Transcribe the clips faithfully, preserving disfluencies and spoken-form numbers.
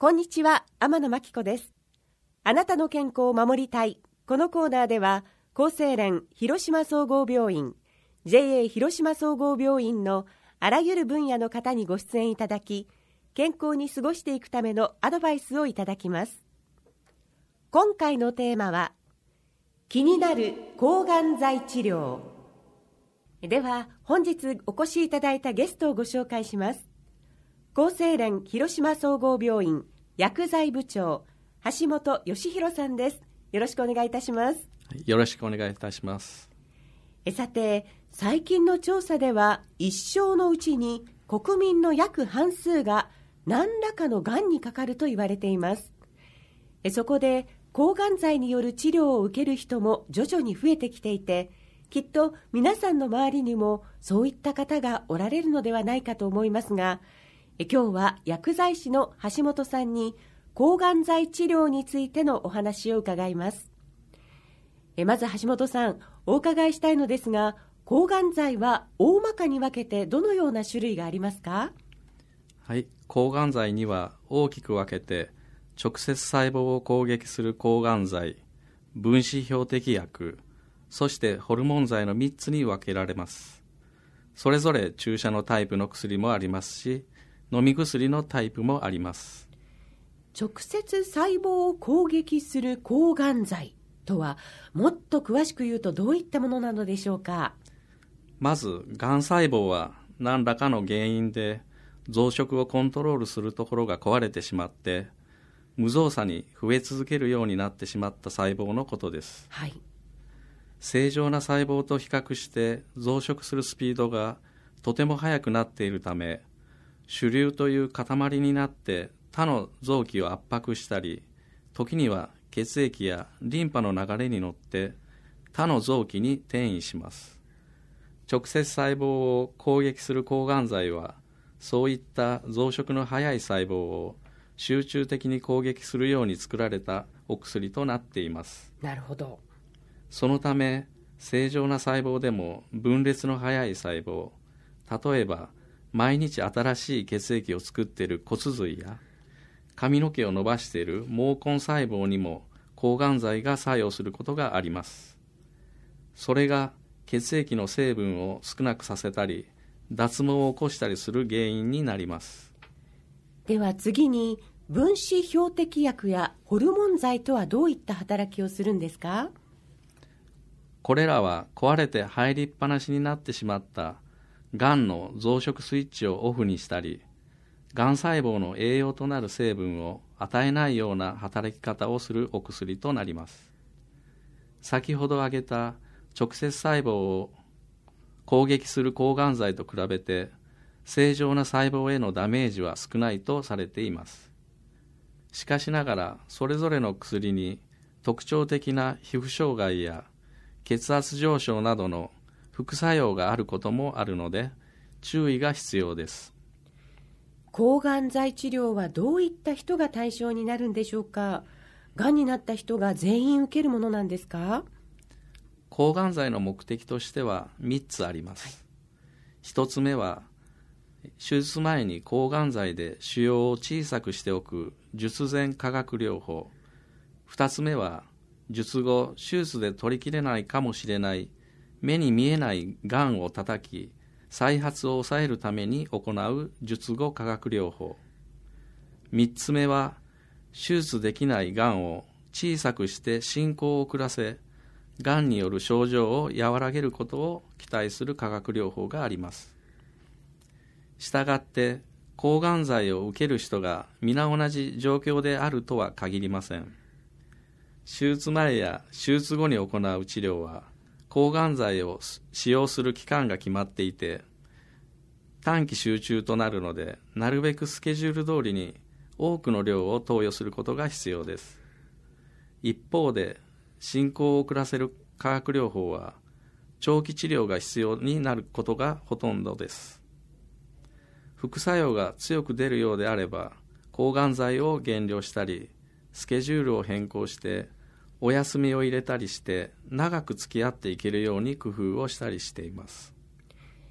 こんにちは、天野真紀子です。あなたの健康を守りたい。このコーナーでは厚生連広島総合病院 ジェイエー 広島総合病院のあらゆる分野の方にご出演いただき、健康に過ごしていくためのアドバイスをいただきます。今回のテーマは気になる抗がん剤治療では、本日お越しいただいたゲストをご紹介します。厚生連広島総合病院薬剤部長橋本義弘さんです。よろしくお願いいたします。 よろしくお願いいたします。 えさて、最近の調査では一生のうちに国民の約半数が何らかのがんにかかると言われています。えそこで抗がん剤による治療を受ける人も徐々に増えてきていて、きっと皆さんの周りにもそういった方がおられるのではないかと思いますが、え今日は薬剤師の橋本さんに抗がん剤治療についてのお話を伺います。えまず橋本さん、お伺いしたいのですが、抗がん剤は大まかに分けてどのような種類がありますか？ はい、抗がん剤には大きく分けて直接細胞を攻撃する抗がん剤、分子標的薬、そしてホルモン剤のみっつに分けられます。それぞれ注射のタイプの薬もありますし、飲み薬のタイプもあります。 直接細胞を攻撃する抗がん剤とは、もっと詳しく言うとどういったものなのでしょうか？ まず、がん細胞は何らかの原因で増殖をコントロールするところが壊れてしまって、無造作に増え続けるようになってしまった細胞のことです。 はい、 正常な細胞と比較して増殖するスピードがとても速くなっているため、腫瘤という塊になって他の臓器を圧迫したり、時には血液やリンパの流れに乗って他の臓器に転移します。直接細胞を攻撃する抗がん剤は、そういった増殖の速い細胞を集中的に攻撃するように作られたお薬となっています。 なるほど。 そのため、正常な細胞でも分裂の速い細胞、例えば毎日新しい血液を作っている骨髄や髪の毛を伸ばしている毛根細胞にも抗がん剤が作用することがあります。それが血液の成分を少なくさせたり、脱毛を起こしたりする原因になります。 では次に、分子標的薬やホルモン剤とはどういった働きをするんですか？ これらは壊れて入りっぱなしになってしまったがんの増殖スイッチをオフにしたり、がん細胞の栄養となる成分を与えないような働き方をするお薬となります。先ほど挙げた直接細胞を攻撃する抗がん剤と比べて、正常な細胞へのダメージは少ないとされています。しかしながら、それぞれの薬に特徴的な皮膚障害や血圧上昇などの副作用があることもあるので、注意が必要です。 抗がん剤治療はどういった人が対象になるんでしょうか？がんになった人が全員受けるものなんですか？ 抗がん剤の目的としてはみっつあります。はい、ひとつめは、手術前に抗がん剤で腫瘍を小さくしておく術前化学療法。ふたつめは、術後手術で取りきれないかもしれない目に見えないがんを叩き、再発を抑えるために行う術後化学療法。みっつめは、手術できないがんを小さくして進行を遅らせ、がんによる症状を和らげることを期待する化学療法があります。したがって、抗がん剤を受ける人が皆同じ状況であるとは限りません。手術前や手術後に行う治療は、抗がん剤を使用する期間が決まっていて、短期集中となるので、なるべくスケジュール通りに多くの量を投与することが必要です。一方で、進行を遅らせる化学療法は、長期治療が必要になることがほとんどです。副作用が強く出るようであれば、抗がん剤を減量したり、スケジュールを変更して、お休みを入れたりして、長く付き合っていけるように工夫をしたりしています。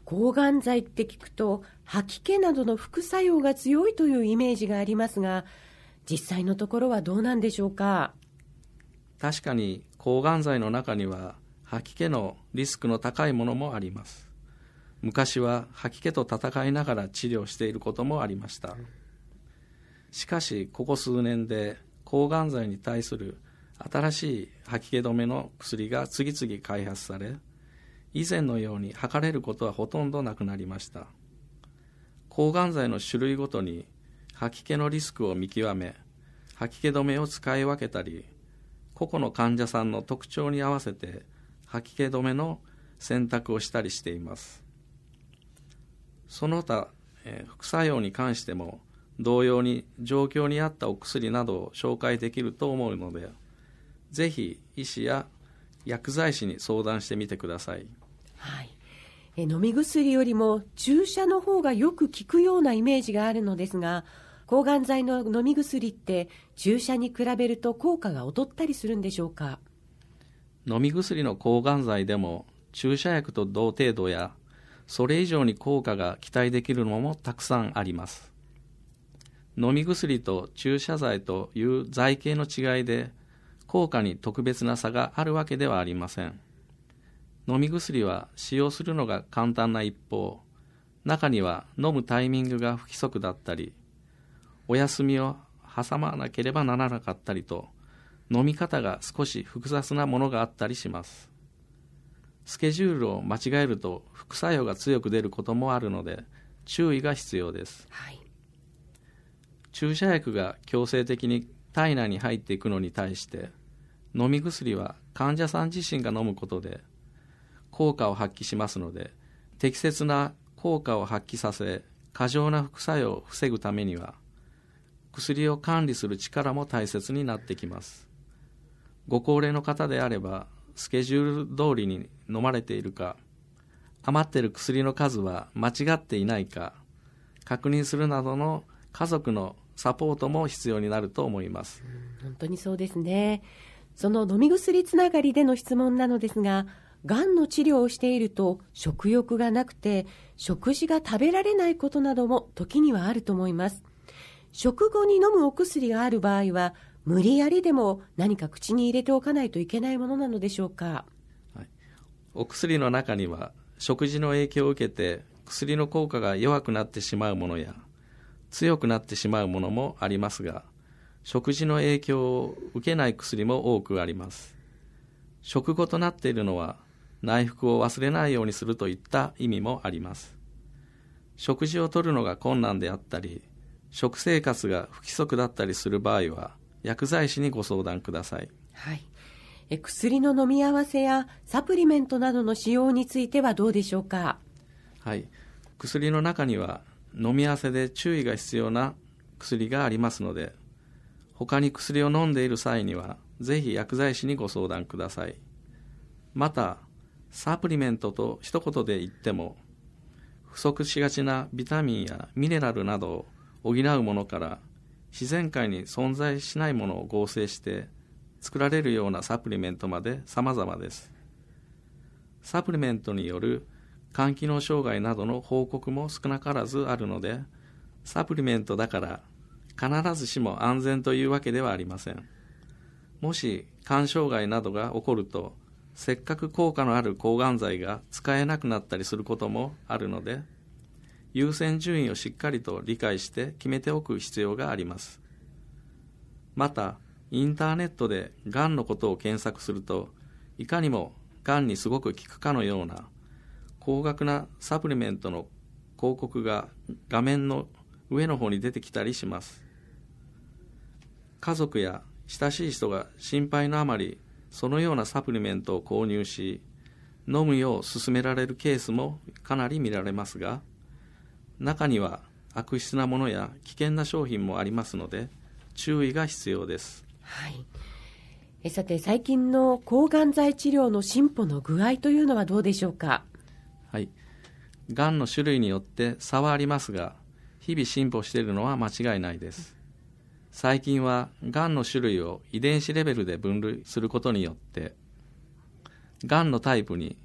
抗がん剤って聞くと吐き気などの副作用が強いというイメージがありますが、実際のところはどうなんでしょうか。 確かに抗がん剤の中には吐き気のリスクの高いものもあります。昔は吐き気と戦いながら治療していることもありました。しかしここ数年で抗がん剤に対する新しい吐き気止めの薬が次々開発され、以前のように吐かれることはほとんどなくなりました。抗がん剤の種類ごとに吐き気のリスクを見極め、吐き気止めを使い分けたり、個々の患者さんの特徴に合わせて吐き気止めの選択をしたりしています。その他、えー、副作用に関しても同様に状況に合ったお薬などを紹介できると思うので、ぜひ医師や薬剤師に相談してみてください。 はい、え飲み薬よりも注射の方がよく効くようなイメージがあるのですが、抗がん剤の飲み薬って注射に比べると効果が劣ったりするんでしょうか。 飲み薬の抗がん剤でも注射薬と同程度やそれ以上に効果が期待できるのもたくさんあります。飲み薬と注射剤という剤形の違いで効果に特別な差があるわけではありません。飲み薬は使用するのが簡単な一方、中には飲むタイミングが不規則だったり、お休みを挟まなければならなかったりと、飲み方が少し複雑なものがあったりします。スケジュールを間違えると副作用が強く出ることもあるので注意が必要です。 はい、 注射薬が強制的に体内に入っていくのに対して飲み薬は患者さん自身が飲むことで効果を発揮しますので、適切な効果を発揮させ過剰な副作用を防ぐためには薬を管理する力も大切になってきます。ご高齢の方であればスケジュール通りに飲まれているか、余っている薬の数は間違っていないか確認するなどの家族のサポートも必要になると思います。 うん、本当にそうですね。その飲み薬つながりでの質問なのですが、がんの治療をしていると食欲がなくて食事が食べられないことなども時にはあると思います。食後に飲むお薬がある場合は無理やりでも何か口に入れておかないといけないものなのでしょうか。 はい、お薬の中には食事の影響を受けて薬の効果が弱くなってしまうものや強くなってしまうものもありますが、食事の影響を受けない薬も多くあります。食後となっているのは内服を忘れないようにするといった意味もあります。食事をとるのが困難であったり、食生活が不規則だったりする場合は薬剤師にご相談ください。 はい、え薬の飲み合わせやサプリメントなどの使用についてはどうでしょうか。 はい、薬の中には飲み合わせで注意が必要な薬がありますので、他に薬を飲んでいる際にはぜひ薬剤師にご相談ください。またサプリメントと一言で言っても、不足しがちなビタミンやミネラルなどを補うものから自然界に存在しないものを合成して作られるようなサプリメントまで様々です。サプリメントによる肝機能障害などの報告も少なからずあるので、サプリメントだから必ずしも安全というわけではありません。もし肝障害などが起こると、せっかく効果のある抗がん剤が使えなくなったりすることもあるので、優先順位をしっかりと理解して決めておく必要があります。また、インターネットでがんのことを検索すると、いかにもがんにすごく効くかのような高額なサプリメントの広告が画面の上の方に出てきたりします。家族や親しい人が心配のあまり、そのようなサプリメントを購入し、飲むよう勧められるケースもかなり見られますが、中には悪質なものや危険な商品もありますので、注意が必要です。 はい、えさて最近の抗がん剤治療の進歩の具合というのはどうでしょうか。 はい、がんの種類によって差はありますが、日々進歩しているのは間違いないです。最近はがんの種類を遺伝子レベルで分類することによって、がんのタイプに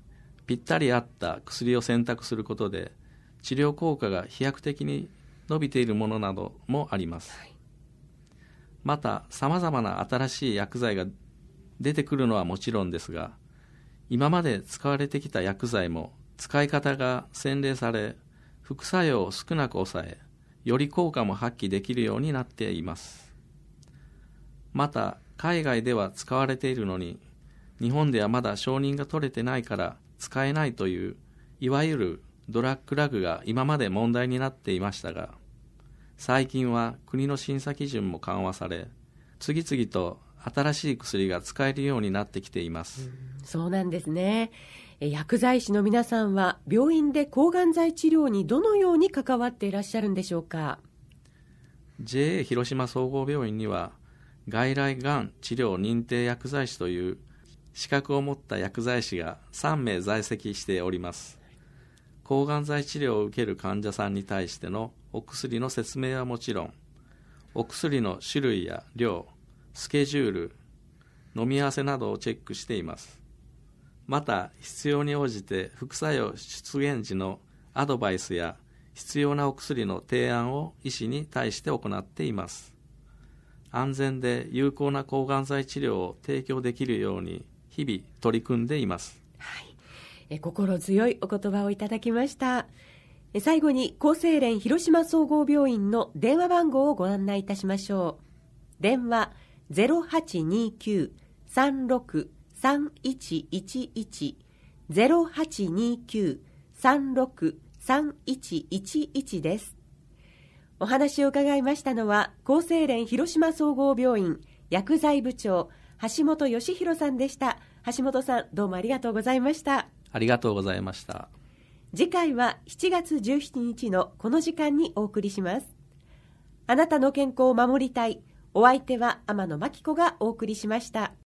ぴったり合った薬を選択することで治療効果が飛躍的に伸びているものなどもあります。はい、またさまざまな新しい薬剤が出てくるのはもちろんですが、今まで使われてきた薬剤も使い方が洗練され、副作用を少なく抑え、より効果も発揮できるようになっています。また海外では使われているのに、日本ではまだ承認が取れてないから使えないという、いわゆるドラッグラグが今まで問題になっていましたが、最近は国の審査基準も緩和され、次々と新しい薬が使えるようになってきています。 うん、そうなんですね。薬剤師の皆さんは病院で抗がん剤治療にどのように関わっていらっしゃるんでしょうか。 ジェイエー 広島総合病院には外来がん治療認定薬剤師という資格を持った薬剤師がさんめい在籍しております。抗がん剤治療を受ける患者さんに対してのお薬の説明はもちろん、お薬の種類や量、スケジュール、飲み合わせなどをチェックしています。また必要に応じて副作用出現時のアドバイスや必要なお薬の提案を医師に対して行っています。安全で有効な抗がん剤治療を提供できるように日々取り組んでいます。 はい、え心強いお言葉をいただきました。え最後に厚生連広島総合病院の電話番号をご案内いたしましょう。電話 ゼロはちにきゅう さんろく さんいちいちいち ゼロはちにきゅう さんろく さんいちいちいちです。お話を伺いましたのは厚生連広島総合病院薬剤部長橋本義弘さんでした。橋本さん、どうもありがとうございました。 ありがとうございました。 次回はしちがつじゅうしちにちのこの時間にお送りします。あなたの健康を守りたい。お相手は天野真紀子がお送りしました。